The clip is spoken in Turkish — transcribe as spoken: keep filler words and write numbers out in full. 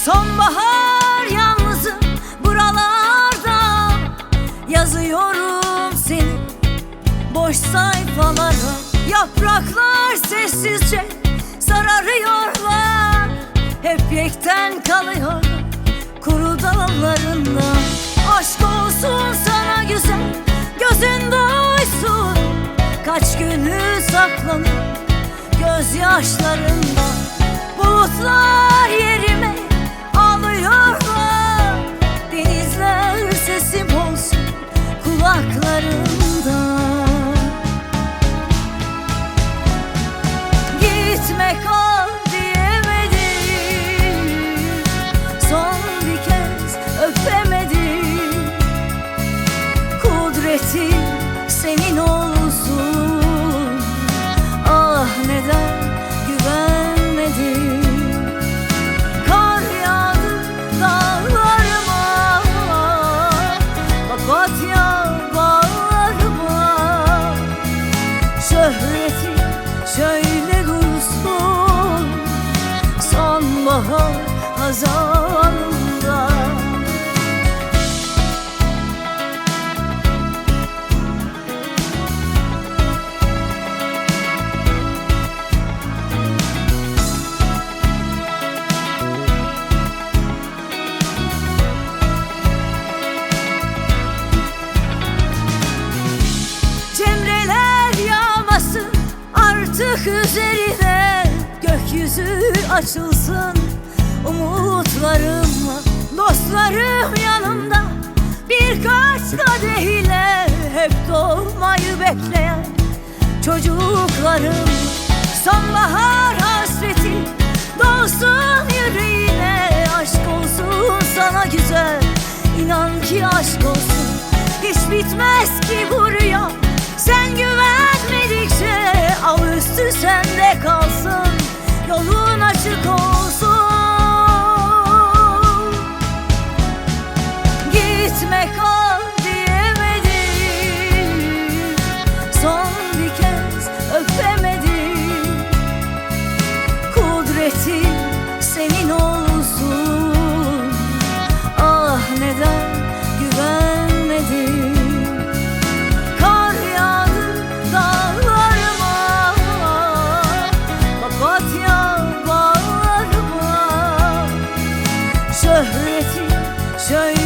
Sonbahar yalnızım buralarda, yazıyorum seni boş sayfalara. Yapraklar sessizce sararıyorlar, hep yekten kalıyor kuru dallarında. Aşk olsun sana güzel, gözün doysun, kaç günü saklanır gözyaşlarında. Bulutlar yerime ağlıyorlar, denizler sesim olsun kulaklarında. Gitme kal diyemedim, son bir kez öpemedim. Kudretin senin olsun, ah neden güvenmedim. Kar yağdı dağlarıma, papatya bağlarıma. Şöhreti şöyle dursun sonbahar hazanında. Cemreler yağmasın artık üzerine, gökyüzü açılsın umutlarımla. Dostlarım yanımda birkaç kadeh ile, hep doğmayı bekleyen çocuklarım. Sonbahar hasreti dolsun yüreğine, aşk olsun sana güzel, inan ki aşk olsun. Hiç bitmez ki bu rüya sen güvenmedikçe, av üstü sende kalsın, yolun açık olsun. Gitme kal diyemedim, son bir kez öpemedim. Kudretin senin olsun, ah neden güvenmedim. Kar yağdı dağlarıma, papatya bağlarıma. Şöhreti şöyle